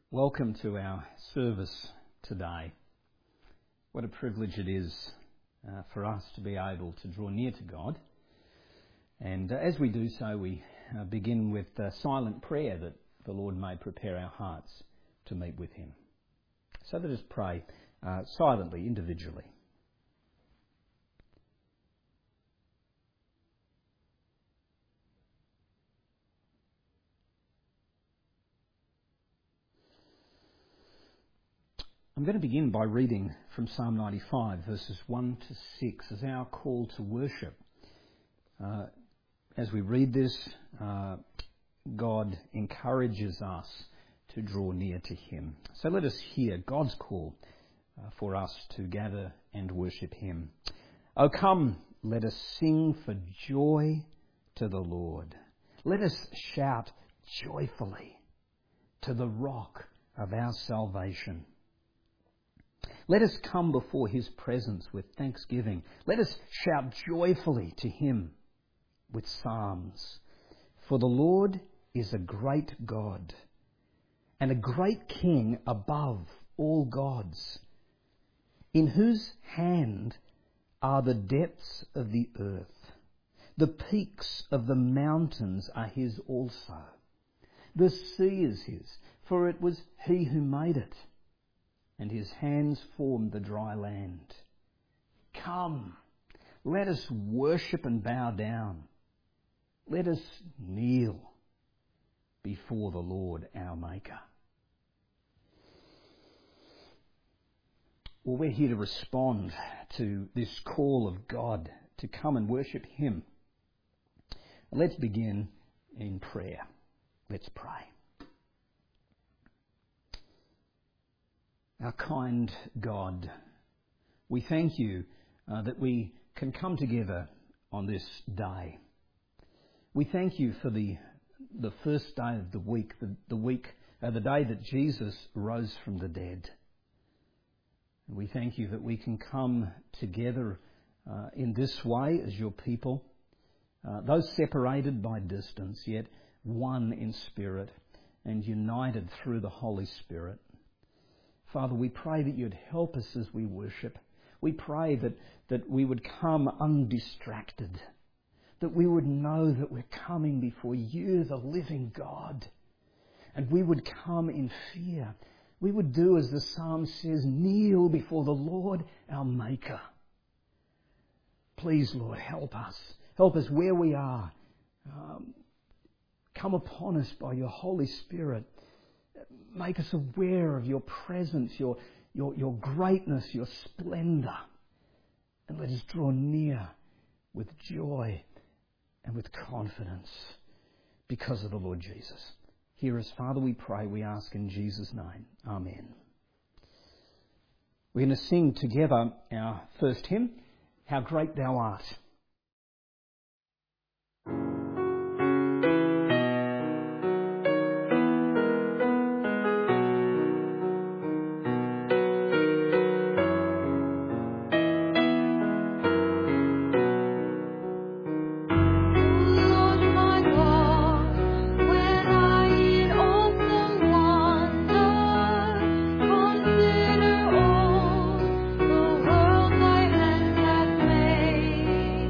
Welcome to our service today. What a privilege it is for us to be able to draw near to God. And as we do so, we begin with silent prayer that the Lord may prepare our hearts to meet with Him. So let us pray silently, individually. I'm going to begin by reading from Psalm 95, verses 1 to 6, as our call to worship. As we read this, God encourages us to draw near to Him. So let us hear God's call for us to gather and worship Him. Oh, come, let us sing for joy to the Lord. Let us shout joyfully to the rock of our salvation. Let us come before His presence with thanksgiving. Let us shout joyfully to Him with psalms. For the Lord is a great God and a great King above all gods, in whose hand are the depths of the earth. The peaks of the mountains are His also. The sea is His, for it was He who made it, and His hands formed the dry land. Come, let us worship and bow down. Let us kneel before the Lord our Maker. Well, we're here to respond to this call of God to come and worship Him. Let's begin in prayer. Let's pray. Our kind God, we thank You that we can come together on this day. We thank You for the first day of the week, the day that Jesus rose from the dead. And we thank You that we can come together in this way as Your people, those separated by distance, yet one in spirit and united through the Holy Spirit. Father, we pray that You'd help us as we worship. We pray that we would come undistracted, that we would know that we're coming before You, the living God, and we would come in fear. We would do as the psalm says, kneel before the Lord our Maker. Please, Lord, help us. Help us where we are. Come upon us by Your Holy Spirit. Make us aware of Your presence, Your greatness, Your splendour. And let us draw near with joy and with confidence because of the Lord Jesus. Hear us, Father, we pray, we ask in Jesus' name. Amen. We're going to sing together our first hymn, How Great Thou Art. Consider all the world Thy hands have made.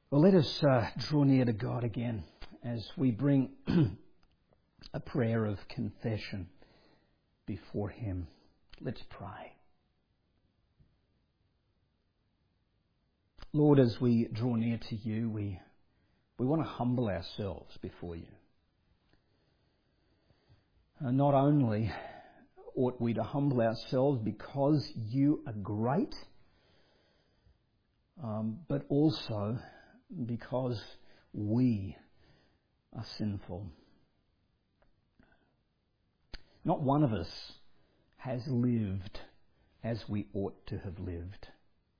Well, let us draw near to God again as we bring a prayer of confession before Him. Let's pray. Lord, as we draw near to You, we want to humble ourselves before You. Not only ought we to humble ourselves because You are great, but also because we are sinful. Not one of us has lived as we ought to have lived.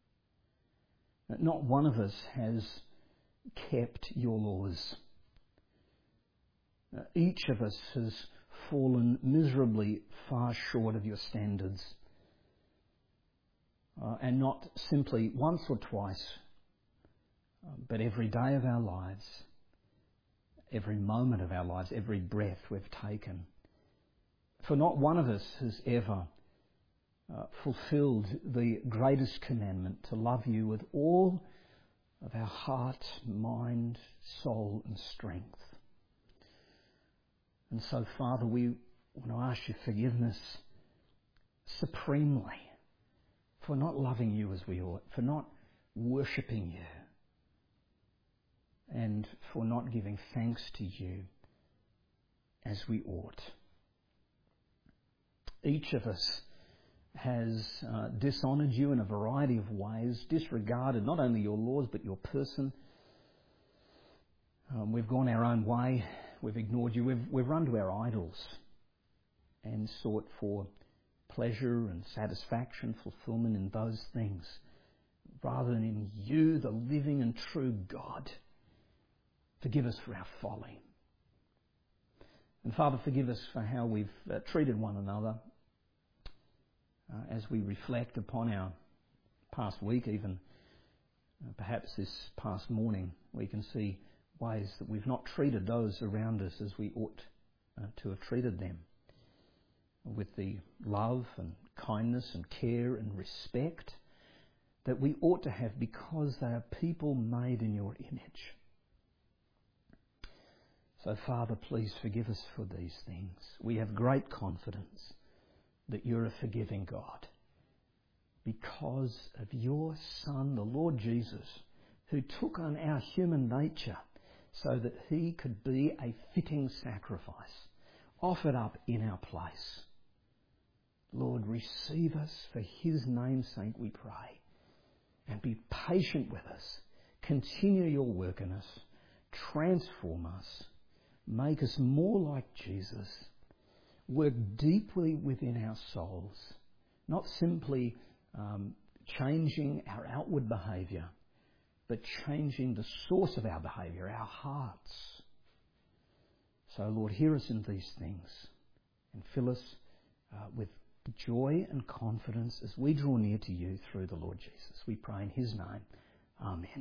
Not one of us has kept Your laws. Each of us has fallen miserably far short of Your standards. And not simply once or twice, but every day of our lives, every moment of our lives, every breath we've taken. For not one of us has ever fulfilled the greatest commandment, to love You with all of our heart, mind, soul and strength. And so, Father, we want to ask You forgiveness supremely for not loving You as we ought, for not worshipping You, and for not giving thanks to You as we ought. Each of us has dishonoured You in a variety of ways, disregarded not only Your laws but Your person. We've gone our own way, we've ignored You, we've run to our idols and sought for pleasure and satisfaction, fulfilment in those things, rather than in You, the living and true God. Forgive us for our folly. And Father, forgive us for how we've treated one another. As we reflect upon our past week, even perhaps this past morning, we can see ways that we've not treated those around us as we ought to have treated them, with the love and kindness and care and respect that we ought to have because they are people made in Your image. So, Father, please forgive us for these things. We have great confidence that You're a forgiving God because of Your Son, the Lord Jesus, who took on our human nature so that He could be a fitting sacrifice, offered up in our place. Lord, receive us for His name's sake, we pray, and be patient with us. Continue Your work in us. Transform us. Make us more like Jesus. Work deeply within our souls, not simply changing our outward behaviour, but changing the source of our behaviour, our hearts. So, Lord, hear us in these things and fill us with joy and confidence as we draw near to You through the Lord Jesus. We pray in His name. Amen.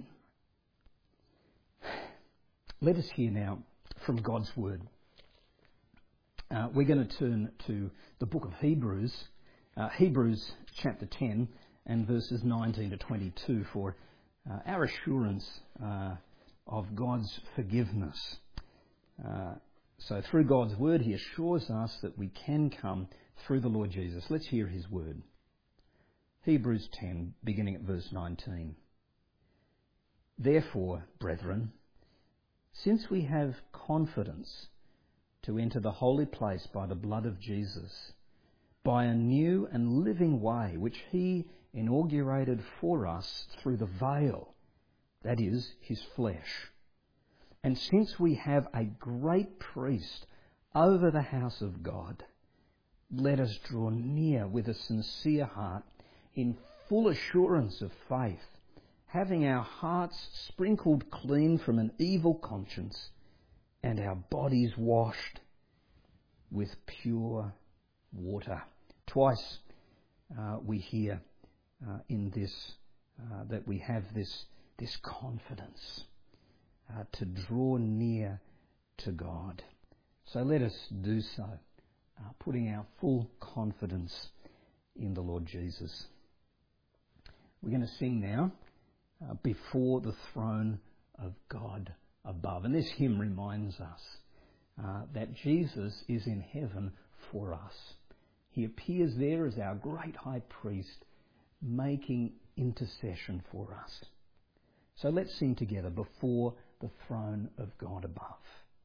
Let us hear now from God's Word. We're going to turn to the book of Hebrews, Hebrews chapter 10 and verses 19 to 22 for our assurance of God's forgiveness. So through God's Word, He assures us that we can come through the Lord Jesus. Let's hear His Word. Hebrews 10, beginning at verse 19. Therefore, brethren, since we have confidence to enter the holy place by the blood of Jesus, by a new and living way which He inaugurated for us through the veil, that is, His flesh. And since we have a great priest over the house of God, let us draw near with a sincere heart in full assurance of faith, having our hearts sprinkled clean from an evil conscience and our bodies washed with pure water. Twice we hear in this that we have this confidence to draw near to God. So let us do so, putting our full confidence in the Lord Jesus. We're going to sing now, Before the Throne of God above. And this hymn reminds us that Jesus is in heaven for us. He appears there as our great high priest, making intercession for us. So let's sing together before the throne of God above.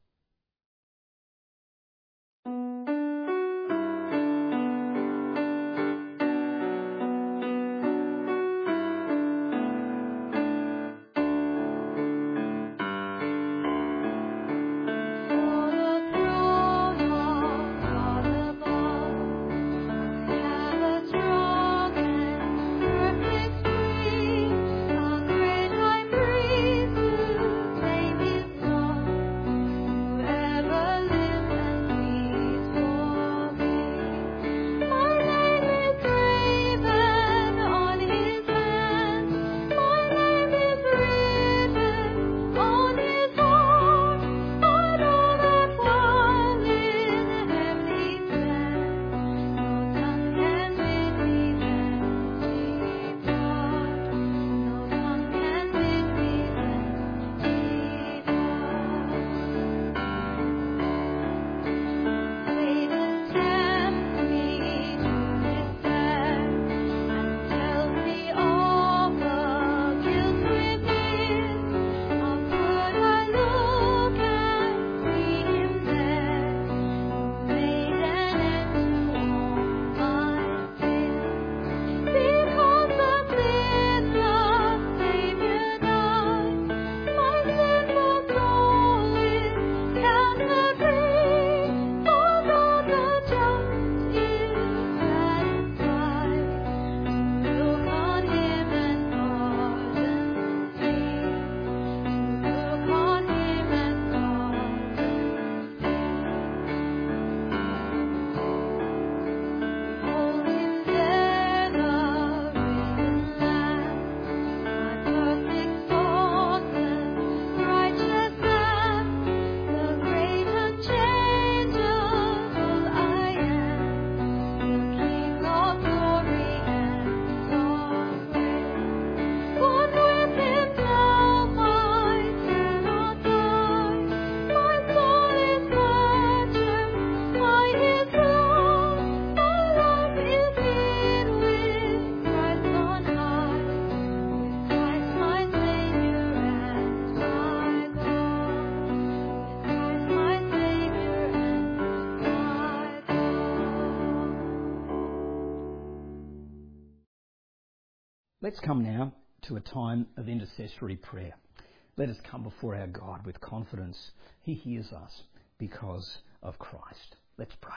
Let's come now to a time of intercessory prayer. Let us come before our God with confidence. He hears us because of Christ. Let's pray.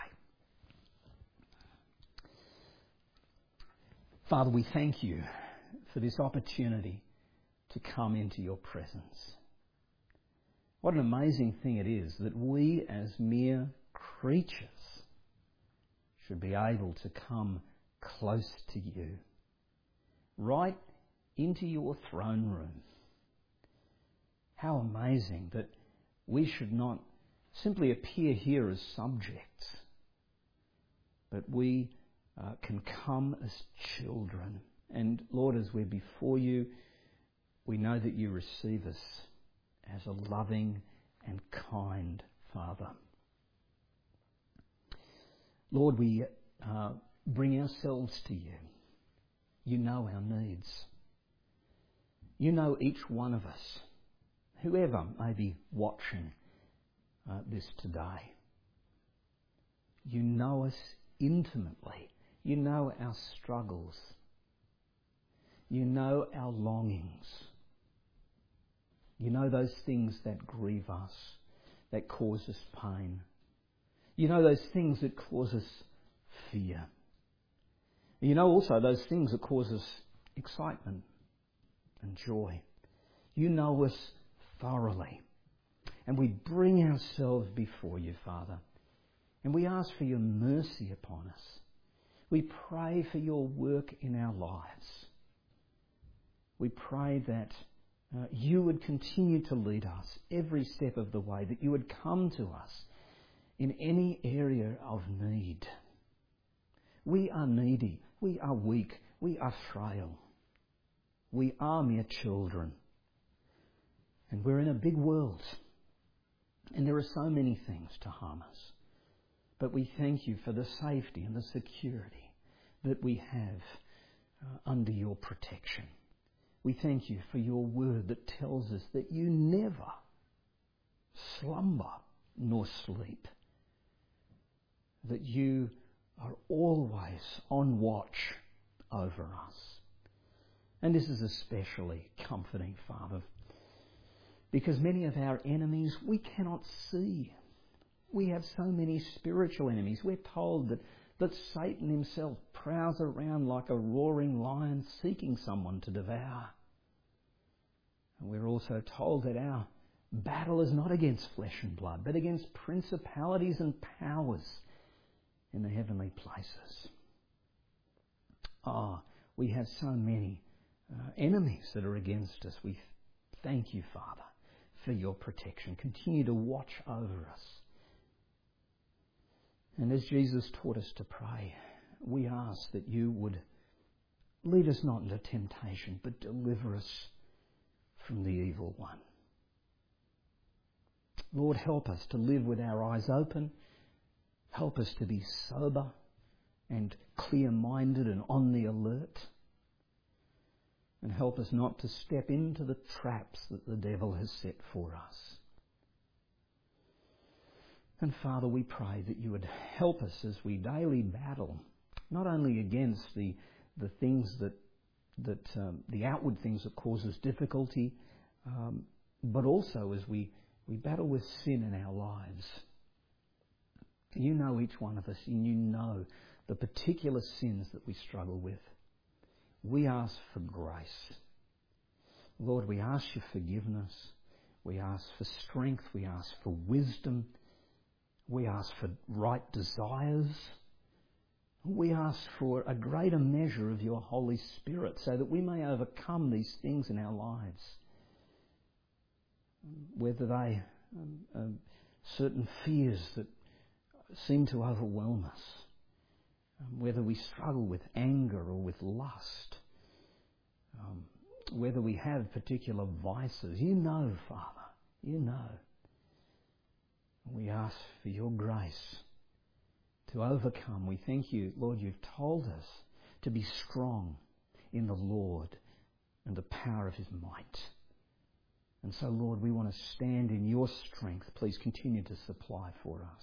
Father, we thank you for this opportunity to come into your presence. What an amazing thing it is that we as mere creatures should be able to come close to you, right into your throne room. How amazing that we should not simply appear here as subjects, but we can come as children. And Lord, as we're before you, we know that you receive us as a loving and kind Father. Lord, we bring ourselves to you. You know our needs. You know each one of us, whoever may be watching this today. You know us intimately. You know our struggles. You know our longings. You know those things that grieve us, that cause us pain. You know those things that cause us fear. You know also those things that cause us excitement and joy. You know us thoroughly. And we bring ourselves before you, Father. And we ask for your mercy upon us. We pray for your work in our lives. We pray that you would continue to lead us every step of the way, that you would come to us in any area of need. We are needy. We are weak. We are frail. We are mere children. And we're in a big world, and there are so many things to harm us. But we thank you for the safety and the security that we have under your protection. We thank you for your word that tells us that you never slumber nor sleep, that you are always on watch over us. And this is especially comforting, Father, because many of our enemies we cannot see. We have so many spiritual enemies. We're told that Satan himself prowls around like a roaring lion seeking someone to devour. And we're also told that our battle is not against flesh and blood, but against principalities and powers in the heavenly places. We have so many enemies that are against us. We thank you, Father, for your protection. Continue to watch over us. And as Jesus taught us to pray, we ask that you would lead us not into temptation, but deliver us from the evil one. Lord, help us to live with our eyes open. Help us to be sober and clear-minded and on the alert. And help us not to step into the traps that the devil has set for us. And Father, we pray that you would help us as we daily battle, not only against the things that the outward things that cause us difficulty, but also as we battle with sin in our lives. You know each one of us, and you know the particular sins that we struggle with. We ask for grace. Lord, we ask your forgiveness. We ask for strength. We ask for wisdom. We ask for right desires. We ask for a greater measure of your Holy Spirit so that we may overcome these things in our lives. Whether they are certain fears that seem to overwhelm us, whether we struggle with anger or with lust, whether we have particular vices. You know, Father, you know. We ask for your grace to overcome. We thank you, Lord, you've told us to be strong in the Lord and the power of his might. And so, Lord, we want to stand in your strength. Please continue to supply for us.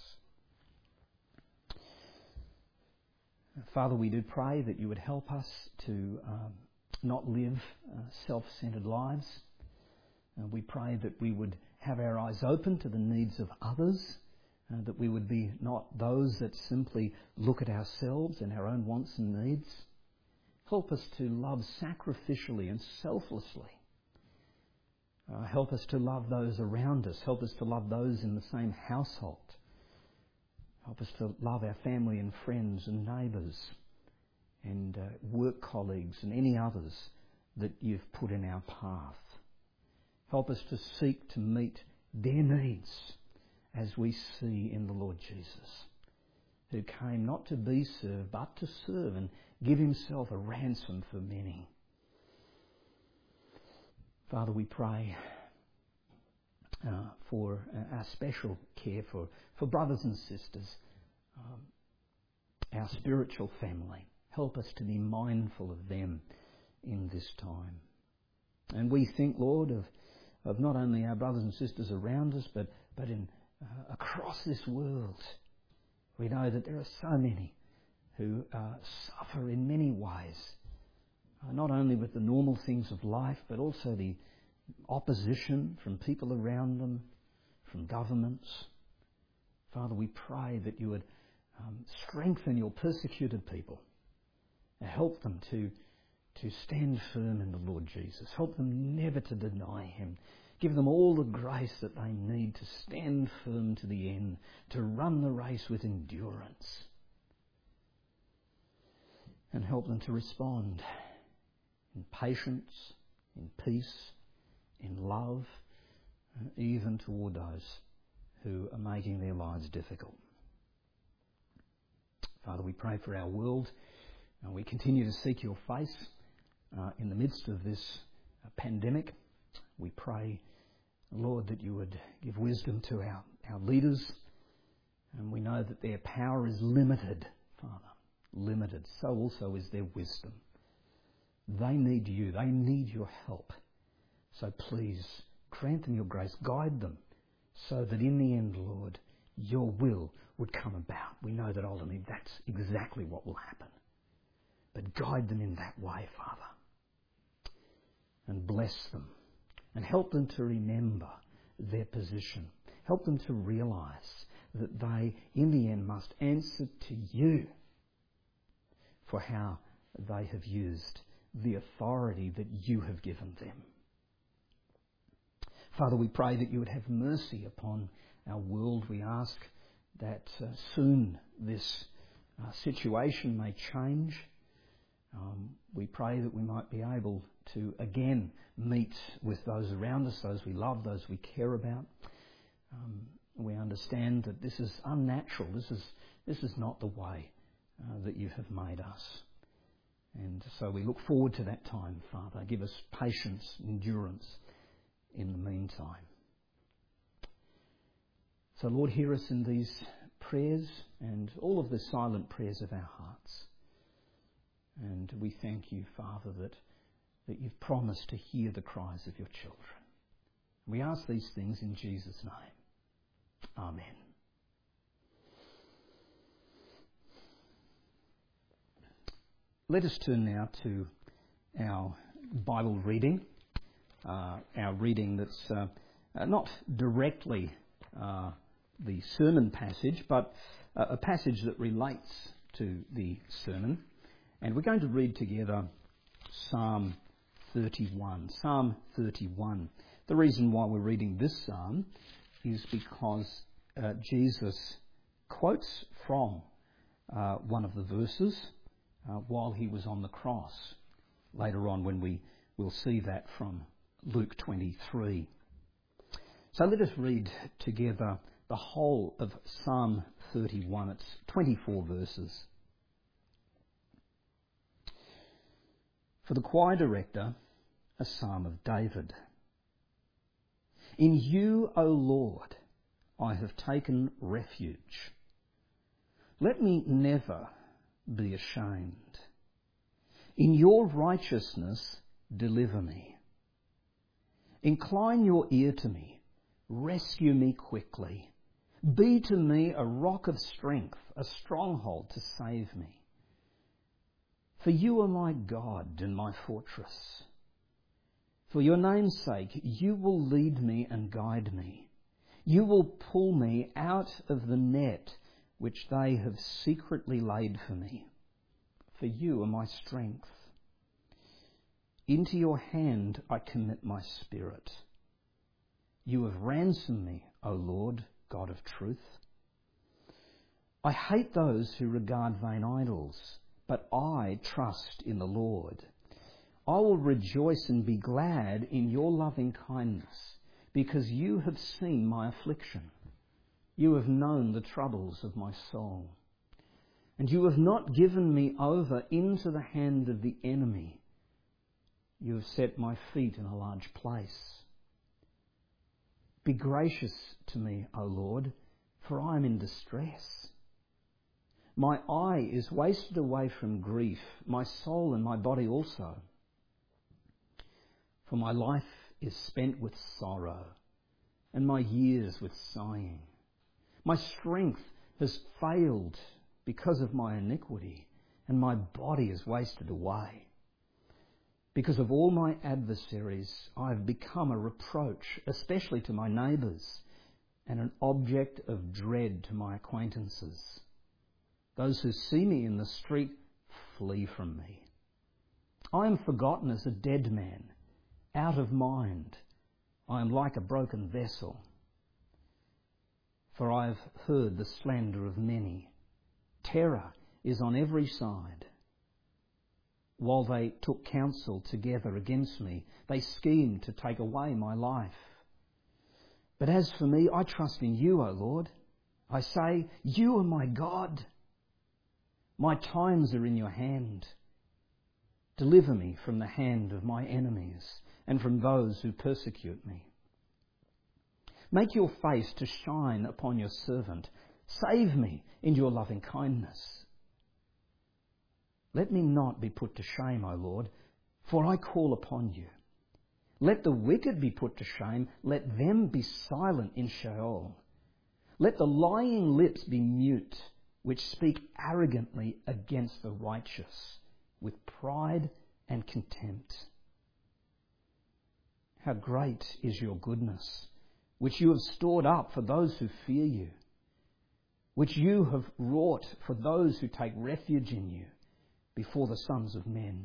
Father, we do pray that you would help us to not live self-centered lives. We pray that we would have our eyes open to the needs of others, that we would be not those that simply look at ourselves and our own wants and needs. Help us to love sacrificially and selflessly. Help us to love those around us. Help us to love those in the same household. Help us to love our family and friends and neighbours and work colleagues and any others that you've put in our path. Help us to seek to meet their needs as we see in the Lord Jesus, who came not to be served but to serve and give himself a ransom for many. Father, we pray for our special care for brothers and sisters, our spiritual family. Help us to be mindful of them in this time. And we think, Lord, of not only our brothers and sisters around us, but in across this world. We know that there are so many who suffer in many ways, not only with the normal things of life, but also the opposition from people around them, from governments. Father, we pray that you would strengthen your persecuted people and help them to stand firm in the Lord Jesus. Help them never to deny him. Give them all the grace that they need to stand firm to the end, to run the race with endurance. And help them to respond in patience, in peace, in love, even toward those who are making their lives difficult. Father, we pray for our world. We continue to seek your face in the midst of this pandemic. We pray Lord, that you would give wisdom to our leaders. And we know that their power is limited, Father. Limited. So also is their wisdom. They need you. They need your help. So please, grant them your grace. Guide them so that in the end, Lord, your will would come about. We know that ultimately that's exactly what will happen. But guide them in that way, Father. And bless them. And help them to remember their position. Help them to realise that they, in the end, must answer to you for how they have used the authority that you have given them. Father, we pray that you would have mercy upon our world. We ask that soon this situation may change. We pray that we might be able to again meet with those around us, those we love, those we care about. We understand that this is unnatural. This is not the way that you have made us. And so we look forward to that time, Father. Give us patience, endurance in the meantime. So Lord, hear us in these prayers and all of the silent prayers of our hearts. And we thank you, Father, that you've promised to hear the cries of your children. We ask these things in Jesus' name. Amen. Let us turn now to our Bible reading. Our reading that's not directly the sermon passage, but a passage that relates to the sermon. And we're going to read together Psalm 31. Psalm 31. The reason why we're reading this psalm is because Jesus quotes from one of the verses while he was on the cross. Later on when we will see that from Luke 23. So let us read together the whole of Psalm 31. It's 24 verses. For the choir director, a psalm of David. In you, O Lord, I have taken refuge. Let me never be ashamed. In your righteousness, deliver me. Incline your ear to me. Rescue me quickly. Be to me a rock of strength, a stronghold to save me. For you are my God and my fortress. For your name's sake, you will lead me and guide me. You will pull me out of the net which they have secretly laid for me. For you are my strength. Into your hand I commit my spirit. You have ransomed me, O Lord, God of truth. I hate those who regard vain idols, but I trust in the Lord. I will rejoice and be glad in your loving kindness, because you have seen my affliction. You have known the troubles of my soul. And you have not given me over into the hand of the enemy. You have set my feet in a large place. Be gracious to me, O Lord, for I am in distress. My eye is wasted away from grief, my soul and my body also. For my life is spent with sorrow, and my years with sighing. My strength has failed because of my iniquity, and my body is wasted away. Because of all my adversaries, I have become a reproach, especially to my neighbours, and an object of dread to my acquaintances. Those who see me in the street flee from me. I am forgotten as a dead man, out of mind. I am like a broken vessel. For I have heard the slander of many. Terror is on every side. While they took counsel together against me, they schemed to take away my life. But as for me, I trust in you, O Lord. I say, you are my God. My times are in your hand. Deliver me from the hand of my enemies and from those who persecute me. Make your face to shine upon your servant. Save me in your loving kindness. Let me not be put to shame, O Lord, for I call upon you. Let the wicked be put to shame. Let them be silent in Sheol. Let the lying lips be mute, which speak arrogantly against the righteous, with pride and contempt. How great is your goodness, which you have stored up for those who fear you, which you have wrought for those who take refuge in you before the sons of men.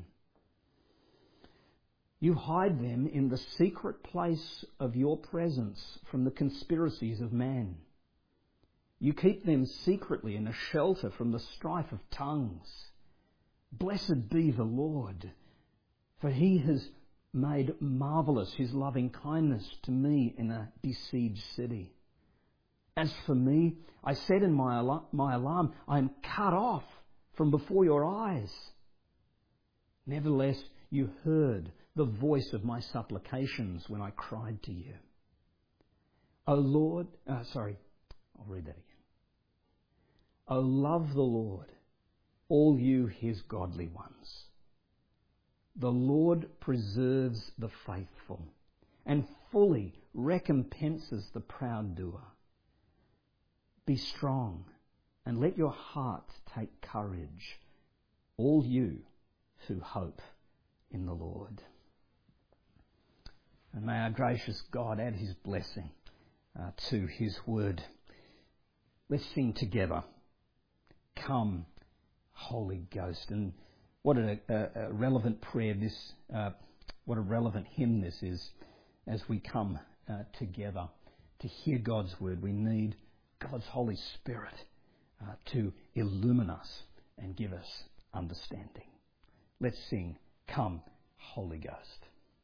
You hide them in the secret place of your presence from the conspiracies of man. You keep them secretly in a shelter from the strife of tongues. Blessed be the Lord, for he has made marvellous his loving kindness to me in a besieged city. As for me, I said in my alarm, I am cut off from before your eyes. Nevertheless, you heard the voice of my supplications when I cried to you. O Lord, I'll read that again. O love the Lord, all you his godly ones. The Lord preserves the faithful and fully recompenses the proud doer. Be strong and let your heart take courage, all you who hope in the Lord. And may our gracious God add his blessing to his word. Let's sing together, Come, Holy Ghost. And what a relevant prayer this, what a relevant hymn this is as we come together to hear God's word. We need God's Holy Spirit to illumine us and give us understanding. Let's sing, Come, Holy Ghost.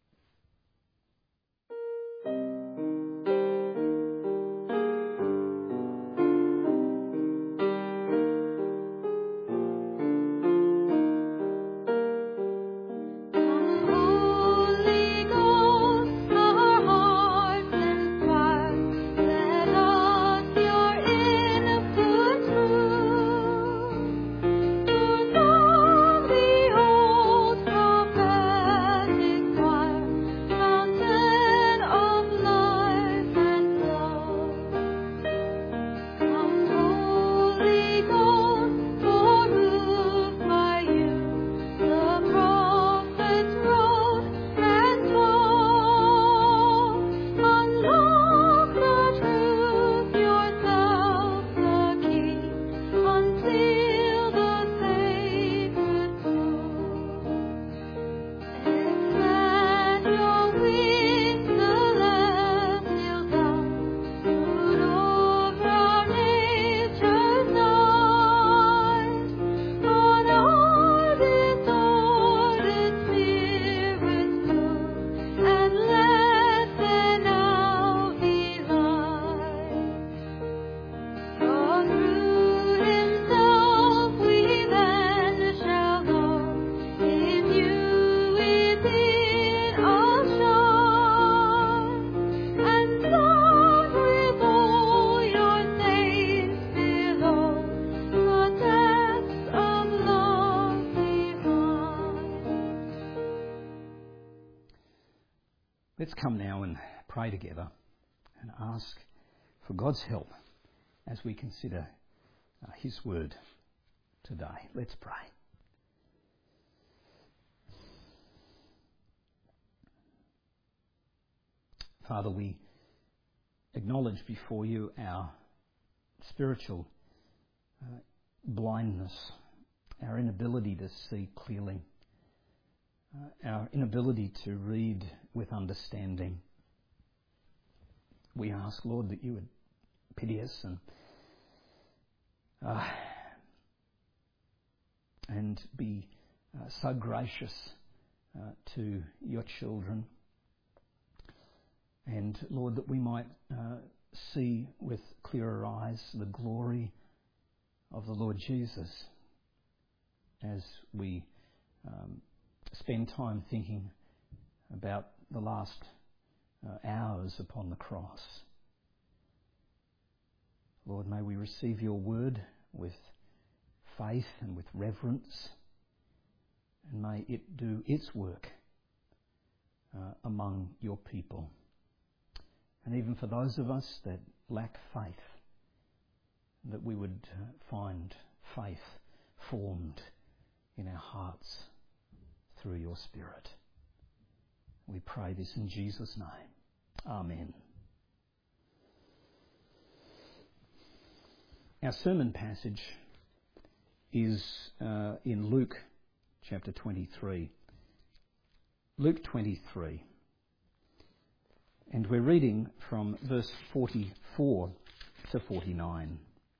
Let's come now and pray together and ask for God's help as we consider his word today. Let's pray. Father, we acknowledge before you our spiritual blindness, our inability to see clearly, our inability to read with understanding. We ask, Lord, that you would pity us and be so gracious to your children. And Lord, that we might see with clearer eyes the glory of the Lord Jesus as we spend time thinking about the last hours upon the cross Lord, may we receive your word with faith and with reverence, and may it do its work among your people. And even for those of us that lack faith, that we would find faith formed in our hearts through your Spirit. We pray this in Jesus' name. Amen. Our sermon passage is in Luke chapter 23. Luke 23. And we're reading from verse 44 to 49.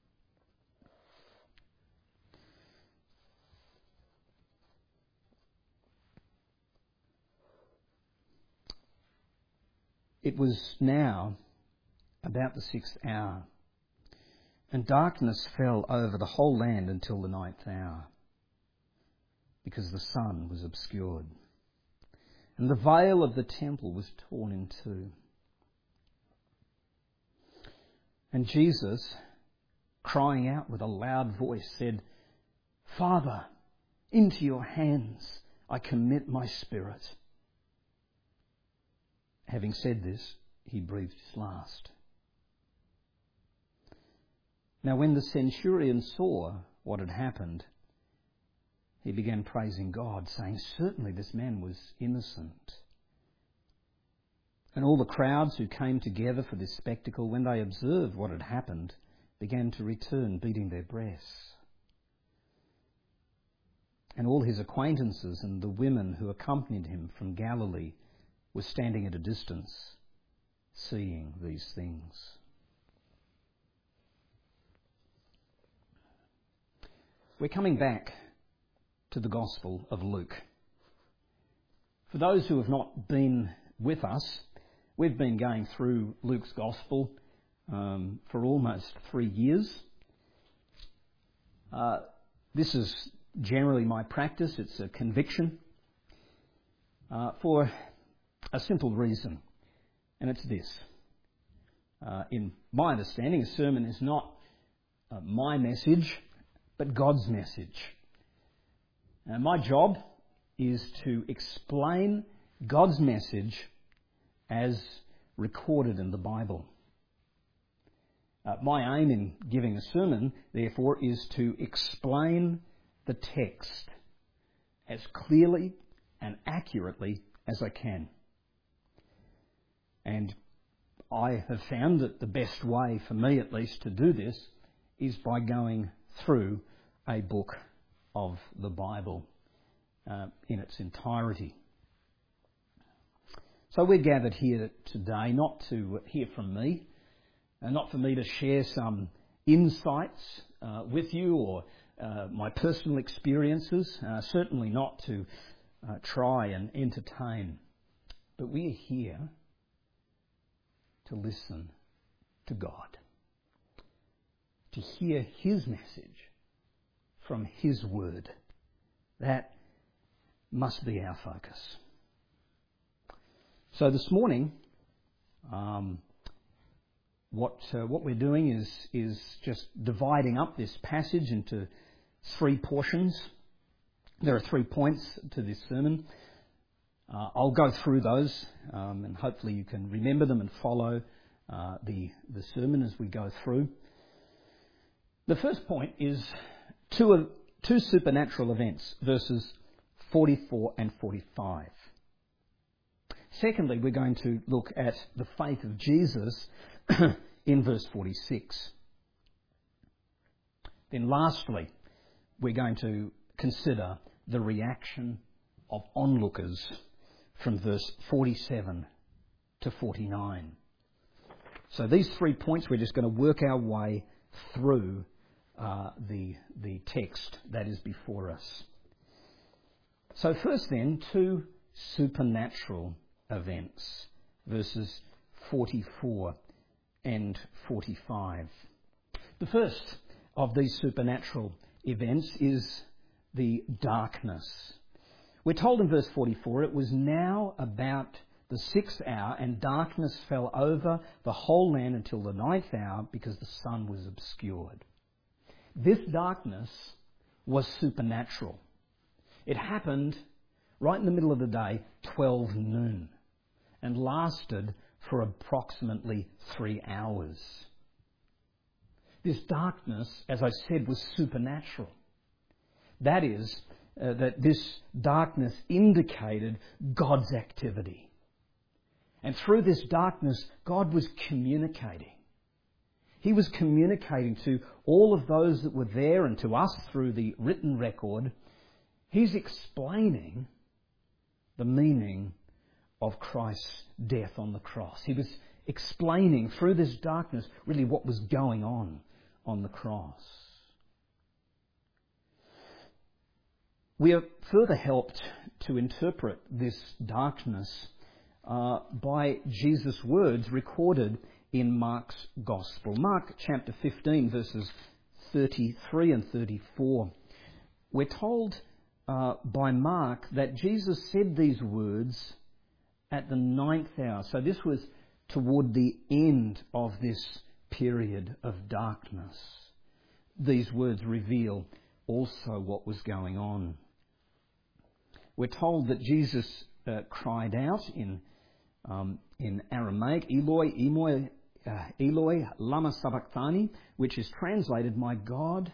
It was now about the 6th hour, and darkness fell over the whole land until the 9th hour, because the sun was obscured. And the veil of the temple was torn in two. And Jesus, crying out with a loud voice, said, "Father, into your hands I commit my spirit." Having said this, he breathed his last. Now when the centurion saw what had happened, he began praising God, saying, "Certainly this man was innocent." And all the crowds who came together for this spectacle, when they observed what had happened, began to return, beating their breasts. And all his acquaintances and the women who accompanied him from Galilee were standing at a distance, seeing these things. We're coming back to the Gospel of Luke. For those who have not been with us, we've been going through Luke's Gospel for almost 3 years. This is generally my practice. It's a conviction for a simple reason, and it's this. In my understanding, a sermon is not my message, but God's message. My job is to explain God's message as recorded in the Bible. My aim in giving a sermon, therefore, is to explain the text as clearly and accurately as I can. And I have found that the best way, for me at least, to do this is by going through a book of the Bible in its entirety. So we're gathered here today not to hear from me, not for me to share some insights with you or my personal experiences, certainly not to try and entertain, but we are here to listen to God, to hear his message from his word. That must be our focus. So this morning, what we're doing is just dividing up this passage into 3 portions. There are 3 points to this sermon. I'll go through those, and hopefully you can remember them and follow the sermon as we go through. The first point is two supernatural events, verses 44 and 45. Secondly, we're going to look at the faith of Jesus in verse 46. Then lastly, we're going to consider the reaction of onlookers from verse 47 to 49. So these 3 points, we're just going to work our way through the text that is before us. So first then, 2 supernatural events, verses 44 and 45. The first of these supernatural events is the darkness. We're told in verse 44, it was now about the the 6th hour, and darkness fell over the whole land until the 9th hour, because the sun was obscured. This darkness was supernatural. It happened right in the middle of the day, 12 noon, and lasted for approximately 3 hours. This darkness, as I said, was supernatural. That is, that this darkness indicated God's activity. And through this darkness, God was communicating. He was communicating to all of those that were there and to us through the written record. He's explaining the meaning of Christ's death on the cross. He was explaining through this darkness really what was going on the cross. We are further helped to interpret this darkness by Jesus' words recorded in Mark's Gospel. Mark chapter 15, verses 33 and 34. We're told by Mark that Jesus said these words at the 9th hour. So this was toward the end of this period of darkness. These words reveal also what was going on. We're told that Jesus cried out in Aramaic, Eloi, Eloi, lama sabachthani, which is translated, my God,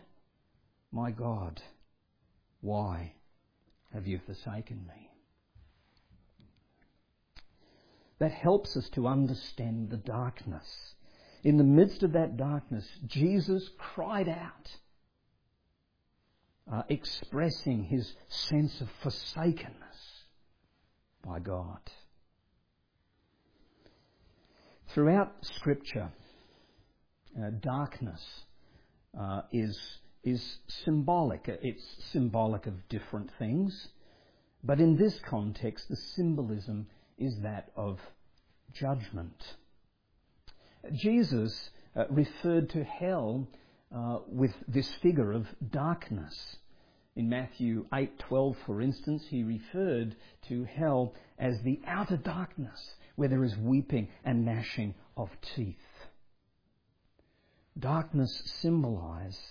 why have you forsaken me? That helps us to understand the darkness. In the midst of that darkness, Jesus cried out, expressing his sense of forsakenness by God. Throughout Scripture, darkness is symbolic. It's symbolic of different things. But in this context, the symbolism is that of judgment. Jesus referred to hell with this figure of darkness. In Matthew 8:12, for instance, he referred to hell as the outer darkness, where there is weeping and gnashing of teeth. Darkness symbolises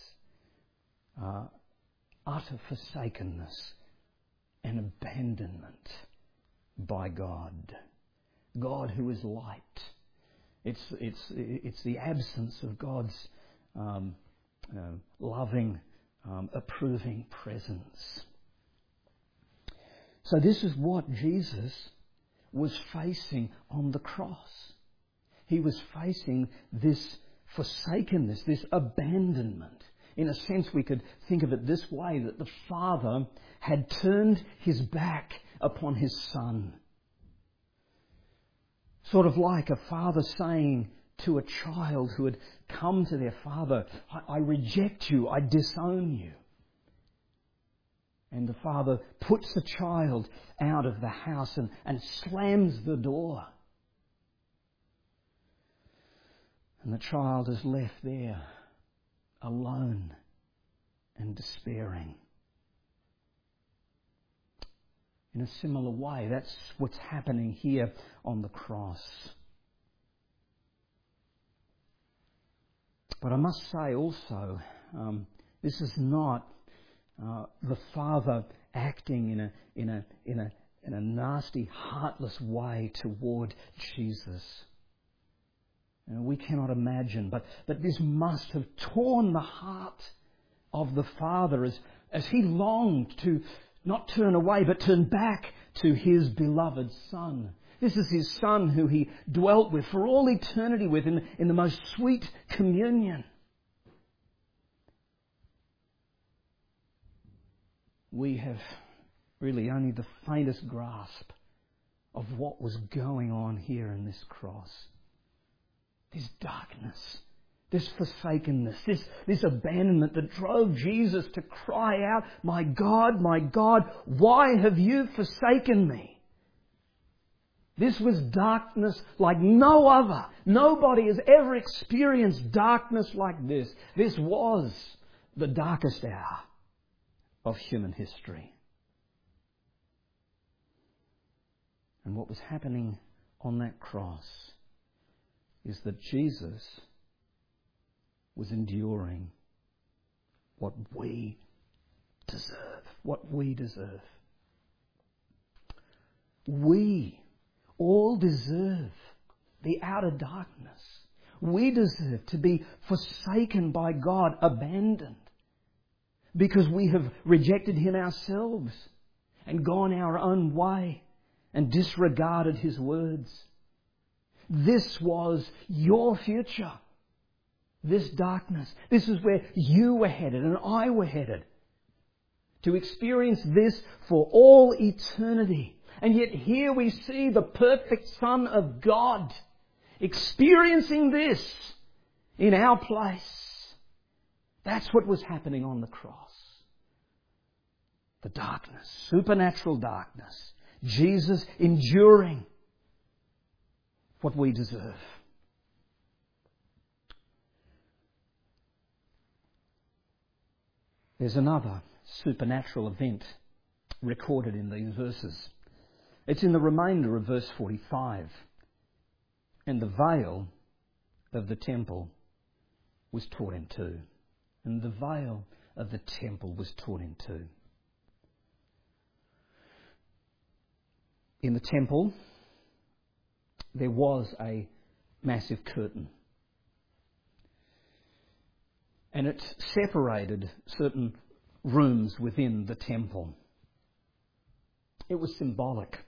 utter forsakenness and abandonment by God. God who is light. It's the absence of God's loving, approving presence. So this is what Jesus was facing on the cross. He was facing this forsakenness, this abandonment. In a sense, we could think of it this way, that the Father had turned his back upon his Son. Sort of like a father saying to a child who had come to their father, I reject you, I disown you. And the father puts the child out of the house and slams the door. And the child is left there, alone and despairing. In a similar way, that's what's happening here on the cross. But I must say also, this is not the Father acting in a nasty, heartless way toward Jesus. We cannot imagine, but this must have torn the heart of the Father as he longed to not turn away, but turn back to his beloved Son. This is his Son who he dwelt with for all eternity with in the most sweet communion. We have really only the faintest grasp of what was going on here in this cross. This darkness, this forsakenness, this abandonment that drove Jesus to cry out, my God, why have you forsaken me? This was darkness like no other. Nobody has ever experienced darkness like this. This was the darkest hour of human history. And what was happening on that cross is that Jesus was enduring what we deserve. What we deserve. We all deserve the outer darkness. We deserve to be forsaken by God, abandoned, because we have rejected Him ourselves and gone our own way and disregarded His words. This was your future. This darkness. This is where you were headed and I were headed. To experience this for all eternity. And yet here we see the perfect Son of God experiencing this in our place. That's what was happening on the cross. The darkness, supernatural darkness. Jesus enduring what we deserve. There's another supernatural event recorded in these verses. It's in the remainder of verse 45. And the veil of the temple was torn in two. And the veil of the temple was torn in two. In the temple, there was a massive curtain. And it separated certain rooms within the temple. It was symbolic.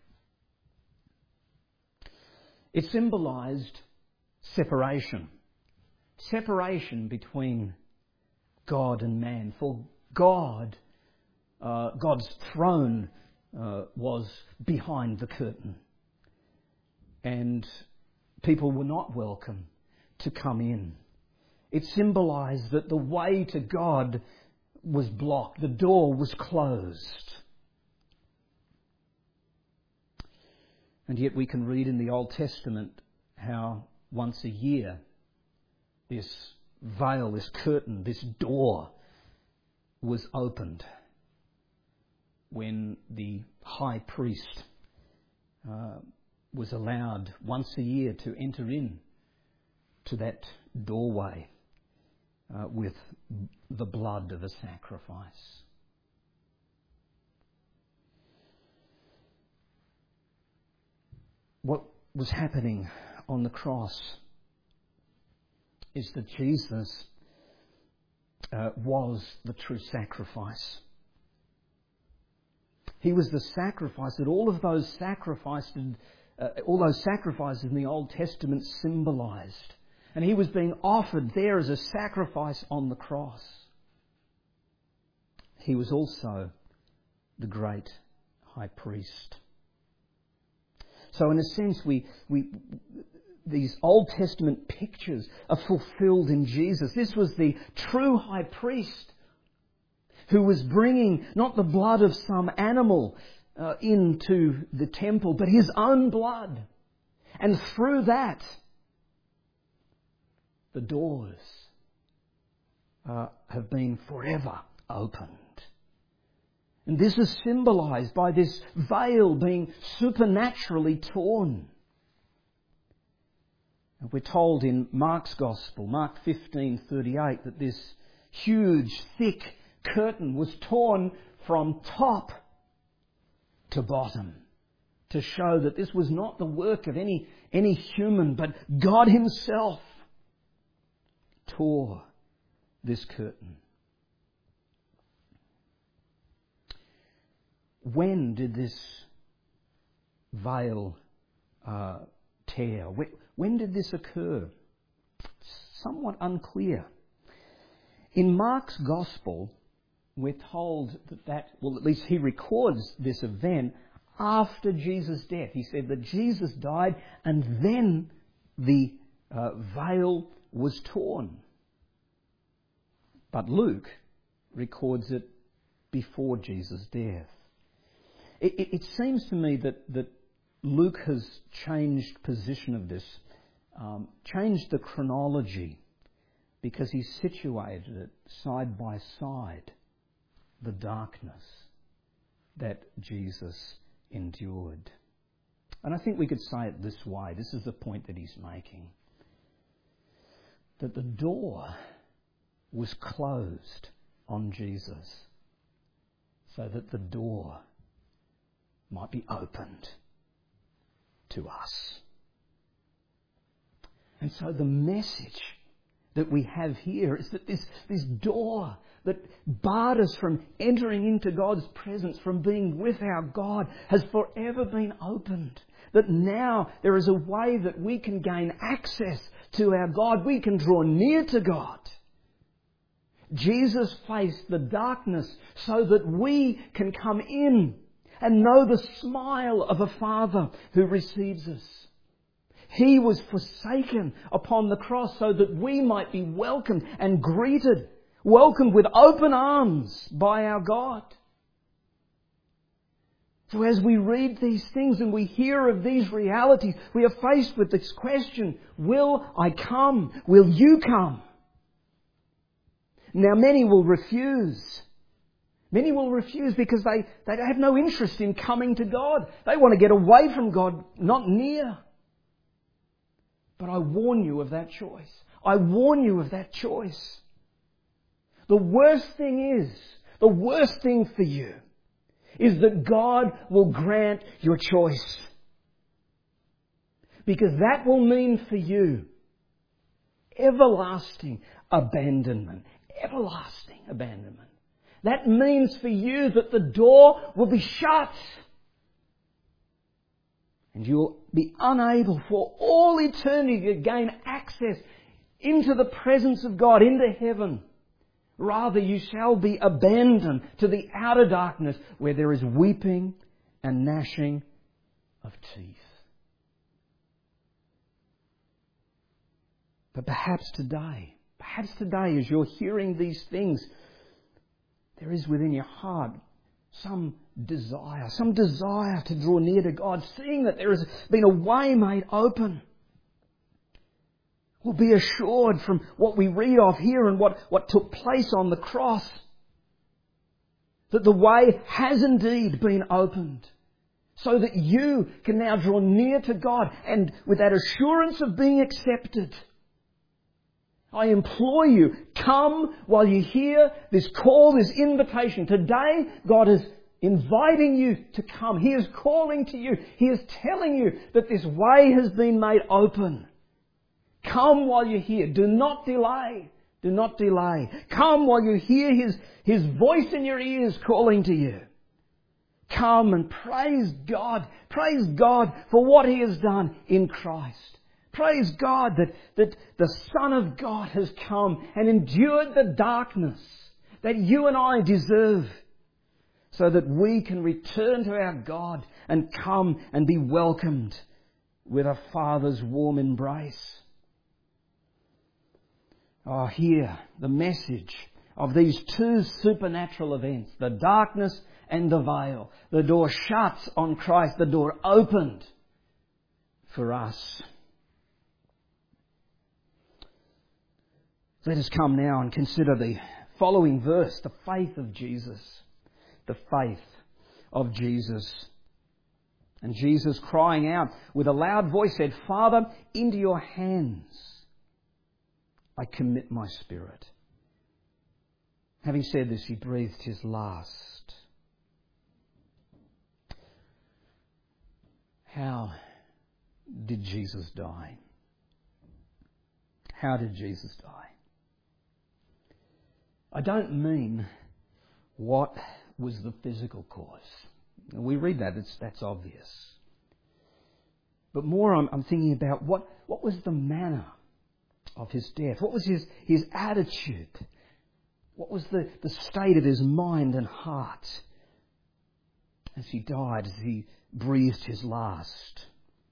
It symbolised separation. Separation between God and man. For God, God's throne was behind the curtain. And people were not welcome to come in. It symbolised that the way to God was blocked. The door was closed. And yet we can read in the Old Testament how once a year this veil, this curtain, this door was opened when the high priest was allowed once a year to enter in to that doorway with the blood of a sacrifice. What was happening on the cross is that Jesus was the true sacrifice. He was the sacrifice that all those sacrifices in the Old Testament symbolised. And He was being offered there as a sacrifice on the cross. He was also the great high priest. So in a sense, these Old Testament pictures are fulfilled in Jesus. This was the true high priest who was bringing not the blood of some animal into the temple, but His own blood. And through that, the doors have been forever opened. And this is symbolised by this veil being supernaturally torn. And we're told in Mark's Gospel, Mark 15:38, that this huge, thick curtain was torn from top to bottom to show that this was not the work of any human, but God Himself tore this curtain. When did this veil tear? When did this occur? Somewhat unclear. In Mark's Gospel, we're told that at least he records this event after Jesus' death. He said that Jesus died and then the veil was torn. But Luke records it before Jesus' death. It seems to me that Luke has changed position of this, changed the chronology, because he situated it side by side, the darkness that Jesus endured. And I think we could say it this way. This is the point that he's making. That the door was closed on Jesus so that the door might be opened to us. And so the message that we have here is that this door that barred us from entering into God's presence, from being with our God, has forever been opened. That now there is a way that we can gain access to our God. We can draw near to God. Jesus faced the darkness so that we can come in and know the smile of a Father who receives us. He was forsaken upon the cross so that we might be welcomed and greeted, welcomed with open arms by our God. So as we read these things and we hear of these realities, we are faced with this question, will I come? Will you come? Now many will refuse. Many will refuse because they have no interest in coming to God. They want to get away from God, not near. But I warn you of that choice. I warn you of that choice. The worst thing for you, is that God will grant your choice. Because that will mean for you everlasting abandonment. Everlasting abandonment. That means for you that the door will be shut. And you'll be unable for all eternity to gain access into the presence of God, into heaven. Rather, you shall be abandoned to the outer darkness where there is weeping and gnashing of teeth. But perhaps today as you're hearing these things, there is within your heart some desire to draw near to God, seeing that there has been a way made open. We'll be assured from what we read of here and what took place on the cross that the way has indeed been opened so that you can now draw near to God and with that assurance of being accepted. I implore you, come while you hear this call, this invitation. Today, God is inviting you to come. He is calling to you. He is telling you that this way has been made open. Come while you're here. Do not delay. Do not delay. Come while you hear His voice in your ears calling to you. Come and praise God. Praise God for what He has done in Christ. Praise God that the Son of God has come and endured the darkness that you and I deserve so that we can return to our God and come and be welcomed with a Father's warm embrace. Oh, hear the message of these two supernatural events, the darkness and the veil. The door shut on Christ, the door opened for us. Let us come now and consider the following verse, the faith of Jesus. The faith of Jesus. And Jesus, crying out with a loud voice, said, Father, into your hands I commit my spirit. Having said this, he breathed his last. How did Jesus die? How did Jesus die? I don't mean what was the physical cause. We read that, that's obvious. But more I'm thinking about what was the manner of his death? What was his attitude? What was the state of his mind and heart as he died, as he breathed his last?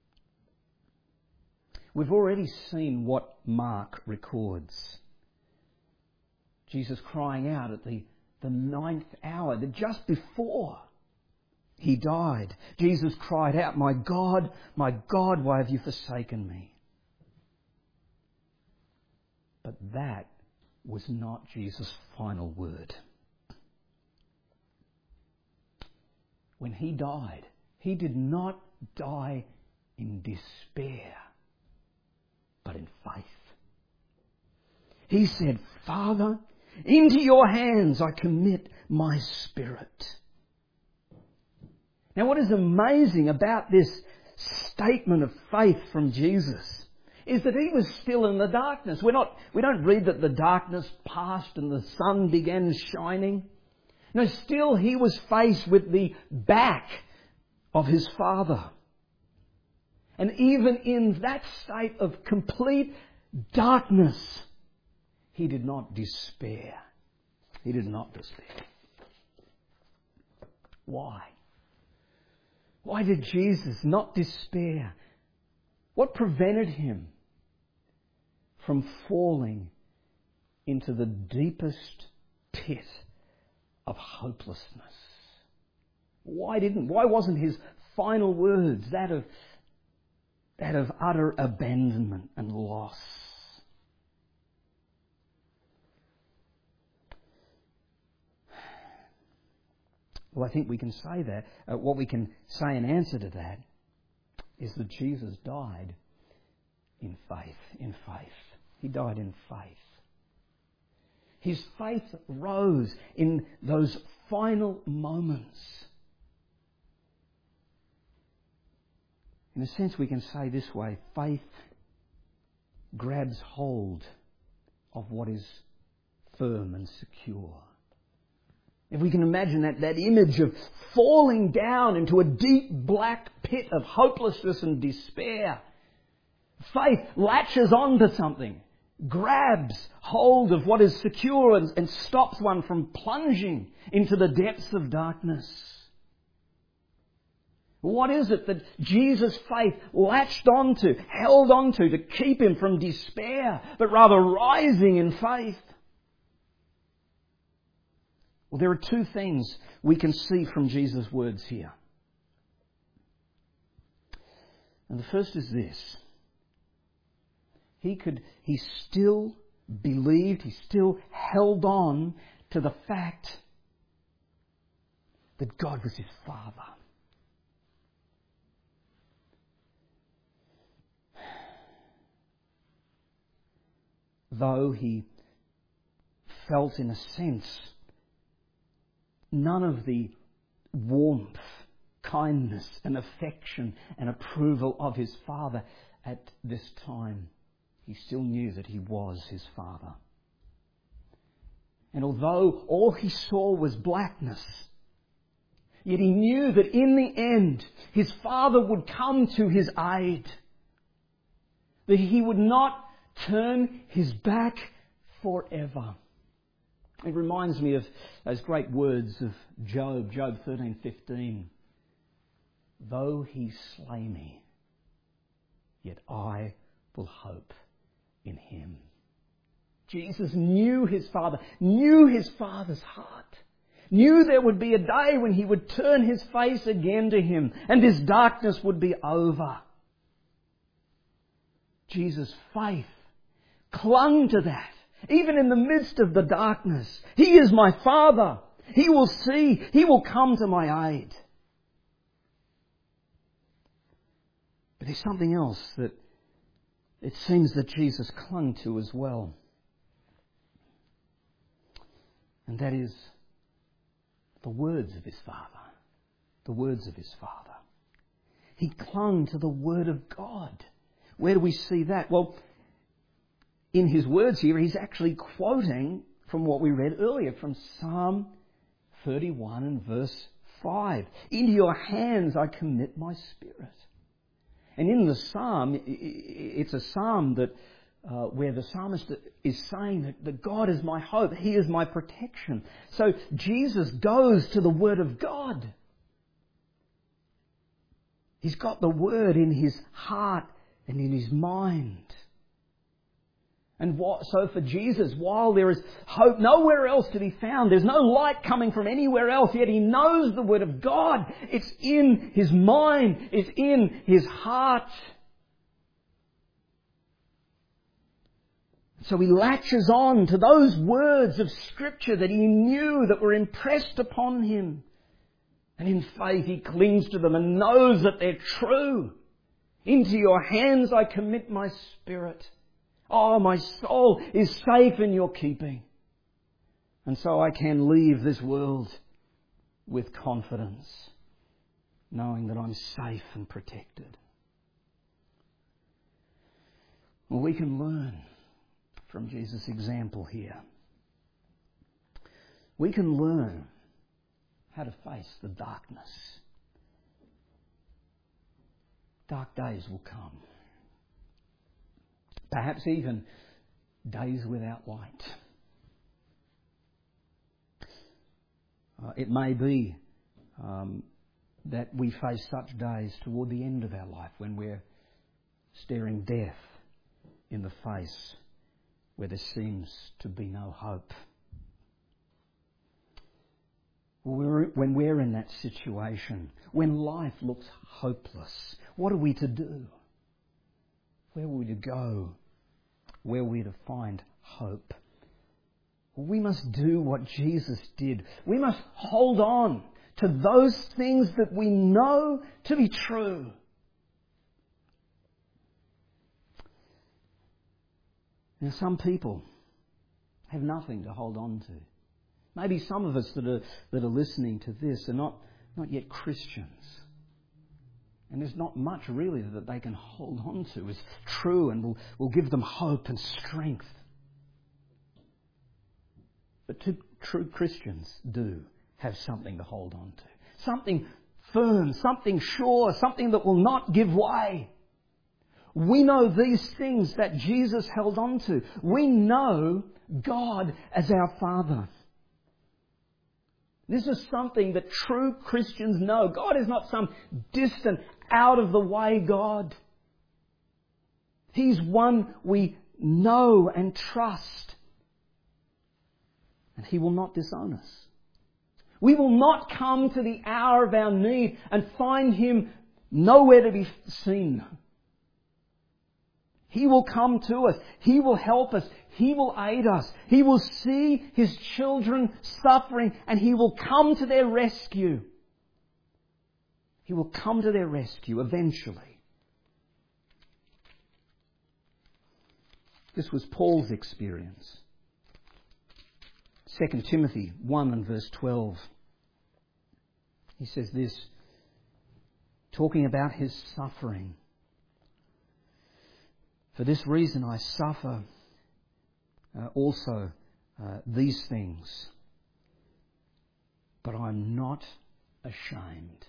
We've already seen what Mark records. Jesus crying out at the ninth hour, that just before he died, Jesus cried out, my God, why have you forsaken me? But that was not Jesus' final word. When he died, he did not die in despair, but in faith. He said, Father, into your hands I commit my spirit. Now, what is amazing about this statement of faith from Jesus is that he was still in the darkness. We don't read that the darkness passed and the sun began shining. No, still he was faced with the back of his Father. And even in that state of complete darkness, he did not despair. He did not despair. Why? Why did Jesus not despair? What prevented him from falling into the deepest pit of hopelessness? Why wasn't his final words that of utter abandonment and loss? Well, I think we can say that. What we can say in answer to that is that Jesus died in faith. In faith. He died in faith. His faith rose in those final moments. In a sense, we can say this way: faith grabs hold of what is firm and secure. If we can imagine that image of falling down into a deep black pit of hopelessness and despair, faith latches on to something, grabs hold of what is secure and stops one from plunging into the depths of darkness. What is it that Jesus' faith latched onto, held onto to keep him from despair, but rather rising in faith? Well, there are two things we can see from Jesus' words here. And the first is this. He still believed, he still held on to the fact that God was his Father. Though he felt, in a sense, none of the warmth, kindness and affection and approval of his Father at this time, he still knew that he was his Father. And although all he saw was blackness, yet he knew that in the end his Father would come to his aid, that he would not turn his back forever. It reminds me of those great words of Job 13:15. Though he slay me, yet I will hope in him. Jesus knew his Father, knew his Father's heart, knew there would be a day when he would turn his face again to him and this darkness would be over. Jesus' faith clung to that. Even in the midst of the darkness, he is my Father. He will see. He will come to my aid. But there's something else that it seems that Jesus clung to as well. And that is the words of his Father. The words of his Father. He clung to the Word of God. Where do we see that? Well, in his words here, he's actually quoting from what we read earlier, from Psalm 31 and verse 5. Into your hands I commit my spirit. And in the psalm, it's a psalm that where the psalmist is saying that God is my hope, he is my protection. So Jesus goes to the Word of God. He's got the Word in his heart and in his mind. And so for Jesus, while there is hope nowhere else to be found, there's no light coming from anywhere else, yet he knows the Word of God. It's in his mind. It's in his heart. So he latches on to those words of Scripture that he knew that were impressed upon him. And in faith he clings to them and knows that they're true. Into your hands I commit my spirit. Oh, my soul is safe in your keeping. And so I can leave this world with confidence, knowing that I'm safe and protected. Well, we can learn from Jesus' example here. We can learn how to face the darkness. Dark days will come. Perhaps even days without light. It may be that we face such days toward the end of our life when we're staring death in the face, where there seems to be no hope. When we're in that situation, when life looks hopeless, what are we to do? Where are we to go? Where are we to find hope? Well, we must do what Jesus did. We must hold on to those things that we know to be true. Now, some people have nothing to hold on to. Maybe some of us that are listening to this are not yet Christians. And there's not much really that they can hold on to as true and will give them hope and strength. But true Christians do have something to hold on to. Something firm, something sure, something that will not give way. We know these things that Jesus held on to. We know God as our Father. This is something that true Christians know. God is not some distant, out-of-the-way God. He's one we know and trust. And He will not disown us. We will not come to the hour of our need and find Him nowhere to be seen. He will come to us. He will help us. He will aid us. He will see His children suffering and He will come to their rescue. He will come to their rescue eventually. This was Paul's experience. 2 Timothy 1 and verse 12. He says this, talking about his suffering. For this reason I suffer also these things, but I'm not ashamed.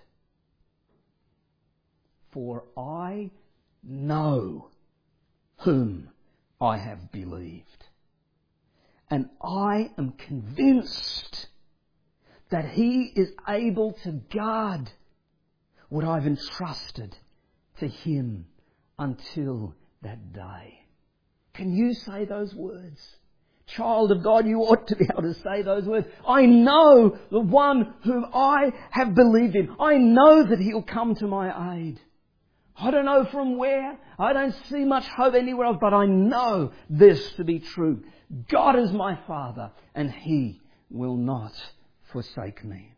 For I know whom I have believed, and I am convinced that He is able to guard what I've entrusted to Him until that day. Can you say those words? Child of God, you ought to be able to say those words. I know the one whom I have believed in. I know that He'll come to my aid. I don't know from where. I don't see much hope anywhere else, but I know this to be true. God is my Father, and He will not forsake me.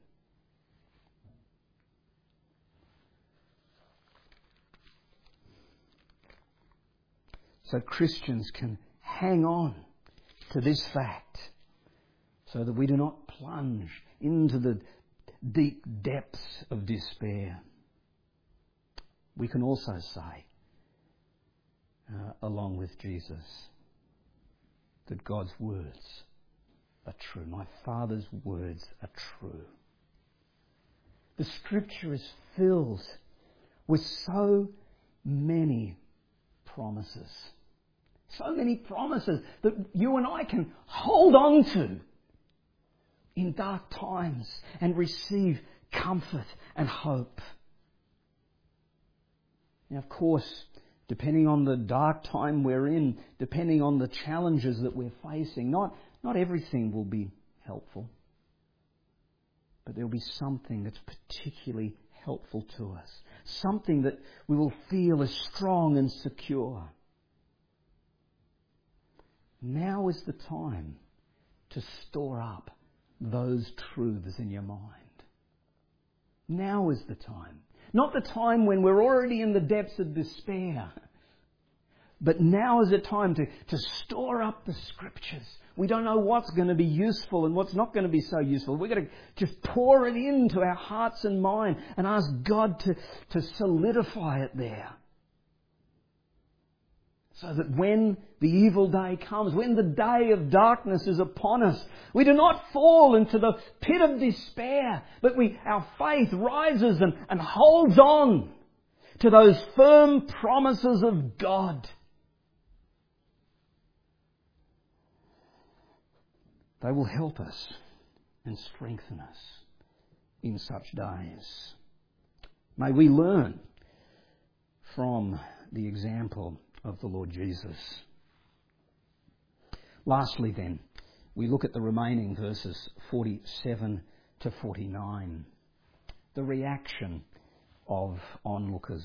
So Christians can hang on to this fact so that we do not plunge into the deep depths of despair. We can also say, along with Jesus, that God's words are true. My Father's words are true. The Scripture is filled with so many promises. So many promises that you and I can hold on to in dark times and receive comfort and hope. Now, of course, depending on the dark time we're in, depending on the challenges that we're facing, not everything will be helpful. But there'll be something that's particularly helpful to us. Something that we will feel is strong and secure. Now is the time to store up those truths in your mind. Now is the time. Not the time when we're already in the depths of despair. But now is a time to store up the Scriptures. We don't know what's going to be useful and what's not going to be so useful. We've got to just pour it into our hearts and mind and ask God to solidify it there. So that when the evil day comes, when the day of darkness is upon us, we do not fall into the pit of despair, but our faith rises and holds on to those firm promises of God. They will help us and strengthen us in such days. May we learn from the example of the Lord Jesus. Lastly then, we look at the remaining verses 47 to 49. The reaction of onlookers.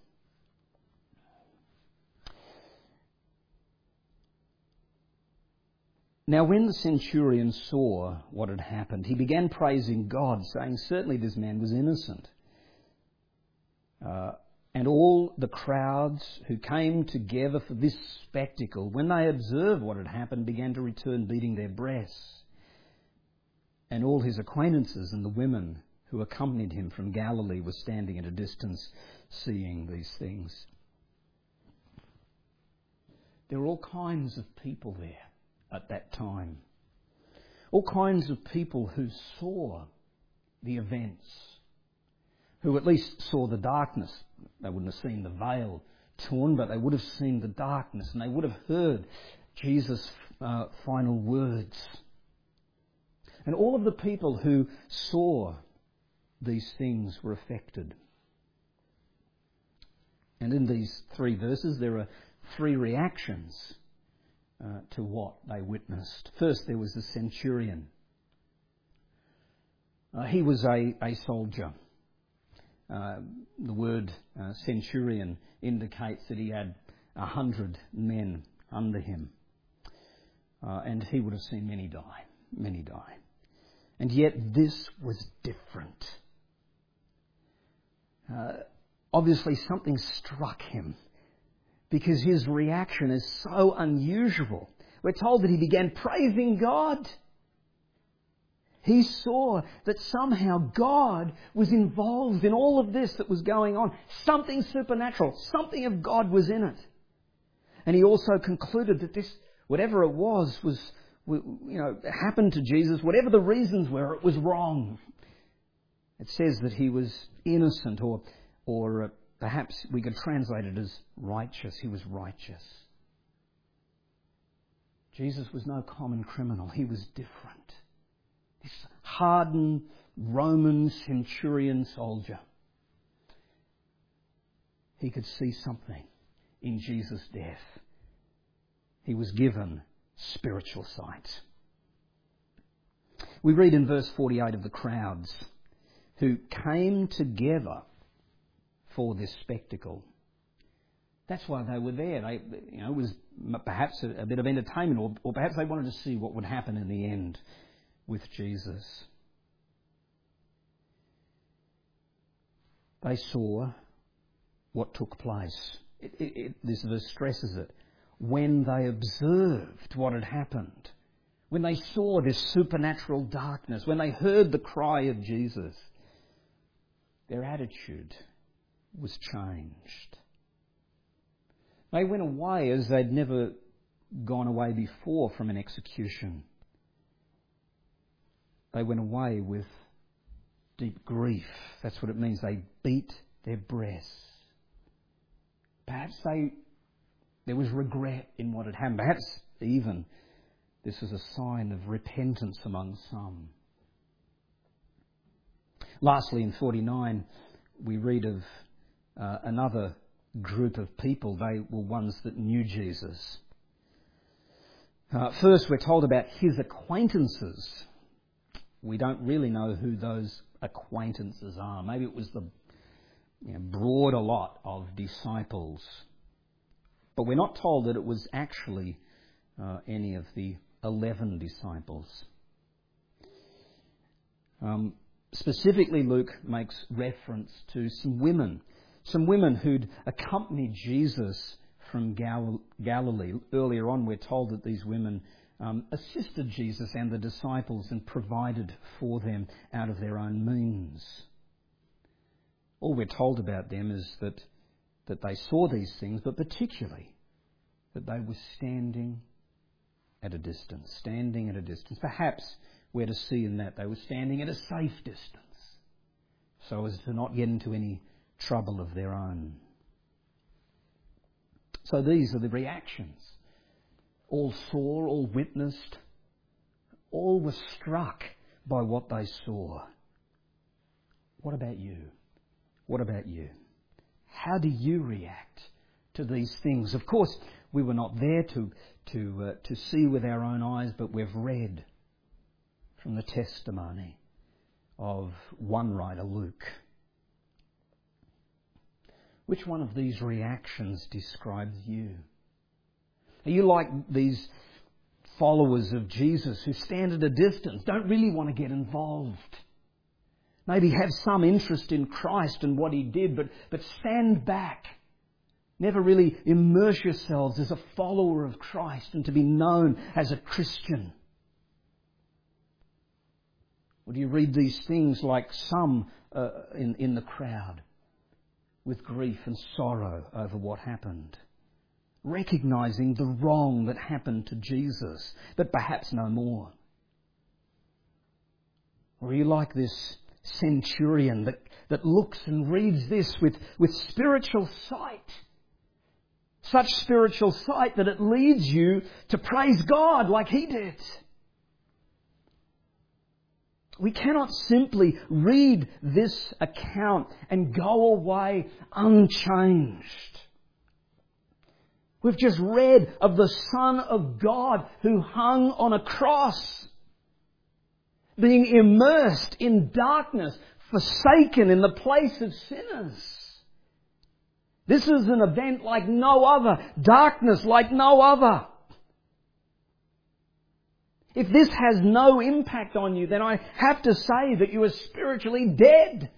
Now when the centurion saw what had happened, he began praising God, saying, "Certainly this man was innocent." And all the crowds who came together for this spectacle, when they observed what had happened, began to return beating their breasts. And all his acquaintances and the women who accompanied him from Galilee were standing at a distance, seeing these things. There were all kinds of people there at that time. All kinds of people who saw the events, who at least saw the darkness. They wouldn't have seen the veil torn, but they would have seen the darkness, and they would have heard Jesus' final words. And all of the people who saw these things were affected. And in these 3 verses, there are 3 reactions to what they witnessed. First, there was the centurion. He was a soldier. The word centurion indicates that he had 100 men under him. And he would have seen many die. And yet this was different. Obviously something struck him, because his reaction is so unusual. We're told that he began praising God. He saw that somehow God was involved in all of this that was going on. Something supernatural, something of God was in it. And he also concluded that this, whatever it was happened to Jesus. Whatever the reasons were, it was wrong. It says that he was innocent, or perhaps we could translate it as righteous. He was righteous. Jesus was no common criminal. He was different. This hardened Roman centurion soldier. He could see something in Jesus' death. He was given spiritual sight. We read in verse 48 of the crowds who came together for this spectacle. That's why they were there. It was perhaps a bit of entertainment, or perhaps they wanted to see what would happen in the end with Jesus. They saw what took place. This verse stresses it. When they observed what had happened, when they saw this supernatural darkness, when they heard the cry of Jesus, their attitude was changed. They went away as they'd never gone away before from an execution. They went away with deep grief. That's what it means. They beat their breasts. Perhaps there was regret in what had happened. Perhaps even this was a sign of repentance among some. Lastly, in 49, we read of another group of people. They were ones that knew Jesus. First, we're told about his acquaintances. We don't really know who those acquaintances are. Maybe it was the broader lot of disciples. But we're not told that it was actually any of the 11 disciples. Specifically, Luke makes reference to some women who'd accompanied Jesus from Galilee. Earlier on, we're told that these women assisted Jesus and the disciples and provided for them out of their own means. All we're told about them is that they saw these things, but particularly that they were standing at a distance. Perhaps we're to see in that they were standing at a safe distance, so as to not get into any trouble of their own. So these are the reactions. All saw, all witnessed, all were struck by what they saw. What about you? What about you? How do you react to these things? Of course, we were not there to see with our own eyes, but we've read from the testimony of one writer, Luke. Which one of these reactions describes you? Are you like these followers of Jesus who stand at a distance, don't really want to get involved? Maybe have some interest in Christ and what He did, but stand back. Never really immerse yourselves as a follower of Christ and to be known as a Christian. Or do you read these things like some in the crowd, with grief and sorrow over what happened, recognising the wrong that happened to Jesus, but perhaps no more? Or are you like this centurion that looks and reads this with spiritual sight? Such spiritual sight that it leads you to praise God like he did. We cannot simply read this account and go away unchanged. We've just read of the Son of God who hung on a cross, being immersed in darkness, forsaken in the place of sinners. This is an event like no other, darkness like no other. If this has no impact on you, then I have to say that you are spiritually dead.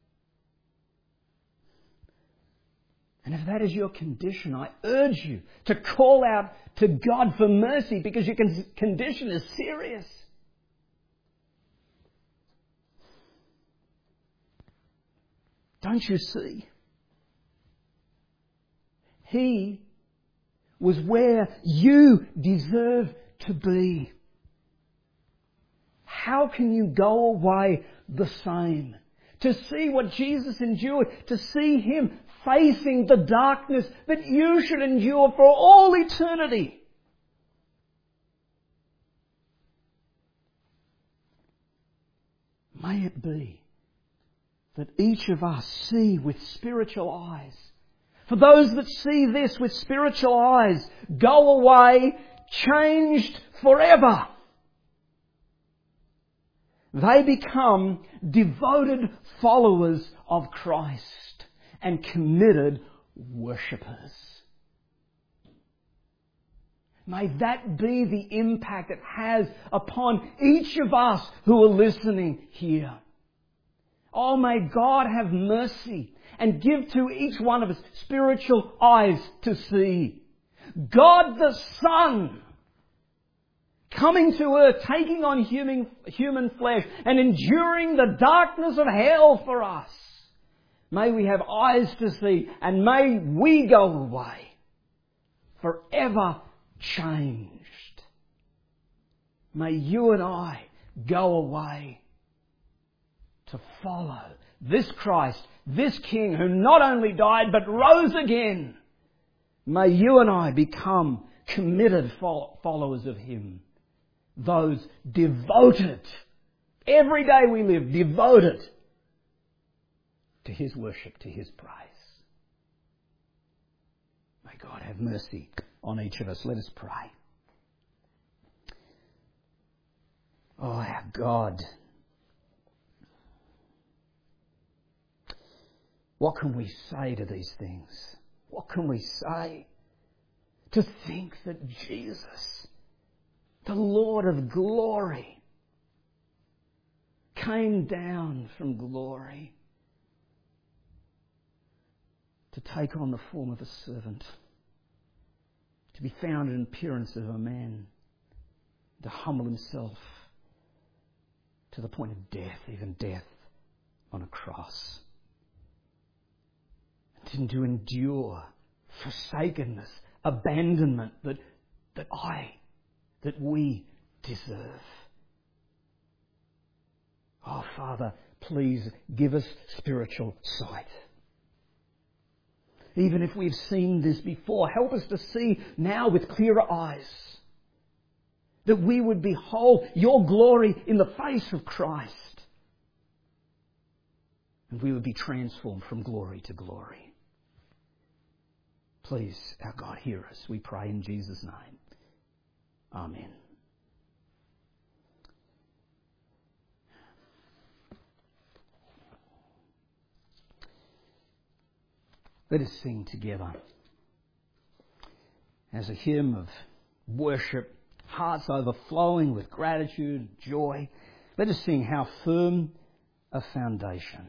And if that is your condition, I urge you to call out to God for mercy, because your condition is serious. Don't you see? He was where you deserve to be. How can you go away the same? To see what Jesus endured, to see Him facing the darkness that you should endure for all eternity. May it be that each of us see with spiritual eyes. For those that see this with spiritual eyes, go away changed forever. They become devoted followers of Christ and committed worshippers. May that be the impact it has upon each of us who are listening here. Oh, may God have mercy and give to each one of us spiritual eyes to see. God the Son, coming to earth, taking on human flesh and enduring the darkness of hell for us. May we have eyes to see, and may we go away forever changed. May you and I go away to follow this Christ, this King who not only died but rose again. May you and I become committed followers of Him. Those devoted, every day we live, devoted to His worship, to His praise. May God have mercy on each of us. Let us pray. Oh, our God. What can we say to these things? What can we say? To think that Jesus, the Lord of glory, came down from glory to take on the form of a servant, to be found in appearance of a man, to humble himself to the point of death, even death on a cross. And to endure forsakenness, abandonment that we deserve. Oh, Father, please give us spiritual sight. Even if we've seen this before, help us to see now with clearer eyes, that we would behold your glory in the face of Christ, and we would be transformed from glory to glory. Please, our God, hear us, we pray in Jesus' name. Amen. Let us sing together as a hymn of worship, hearts overflowing with gratitude, joy. Let us sing How Firm a Foundation.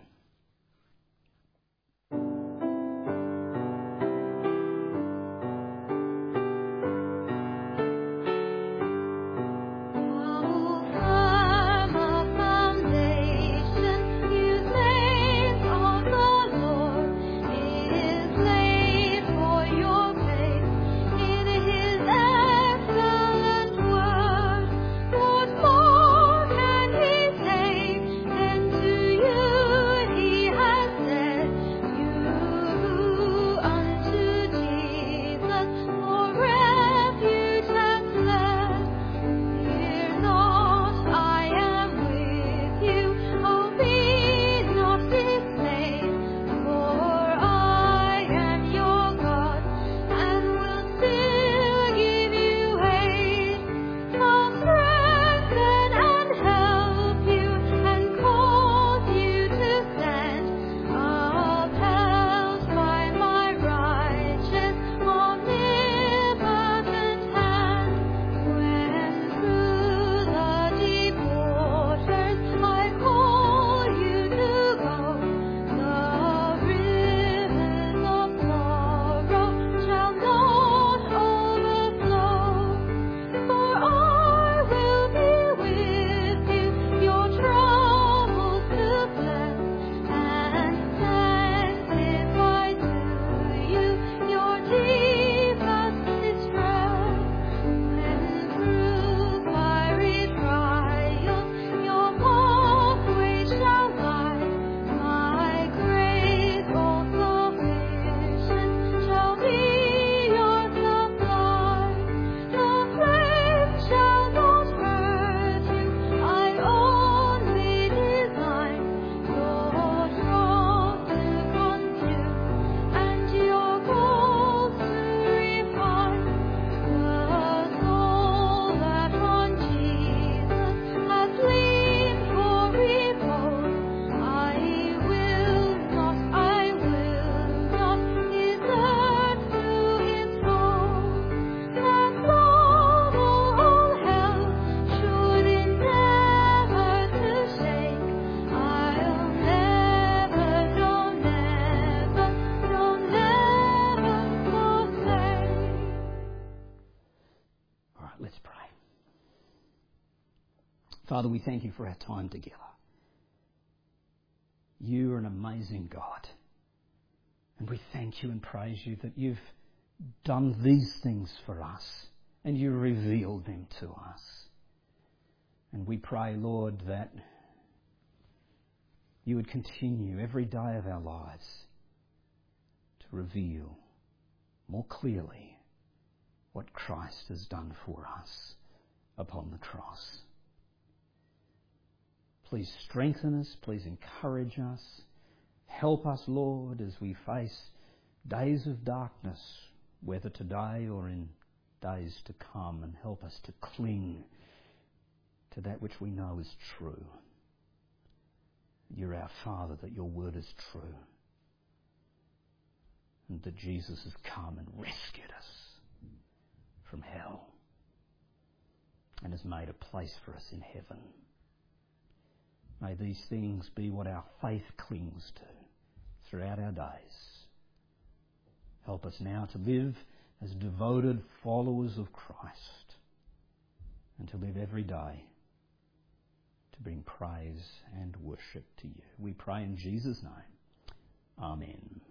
Father, we thank you for our time together. You are an amazing God. And we thank you and praise you that you've done these things for us and you revealed them to us. And we pray, Lord, that you would continue every day of our lives to reveal more clearly what Christ has done for us upon the cross. Please strengthen us. Please encourage us. Help us, Lord, as we face days of darkness, whether today or in days to come, and help us to cling to that which we know is true. You're our Father, that your word is true, and that Jesus has come and rescued us from hell and has made a place for us in heaven. May these things be what our faith clings to throughout our days. Help us now to live as devoted followers of Christ and to live every day to bring praise and worship to you. We pray in Jesus' name. Amen.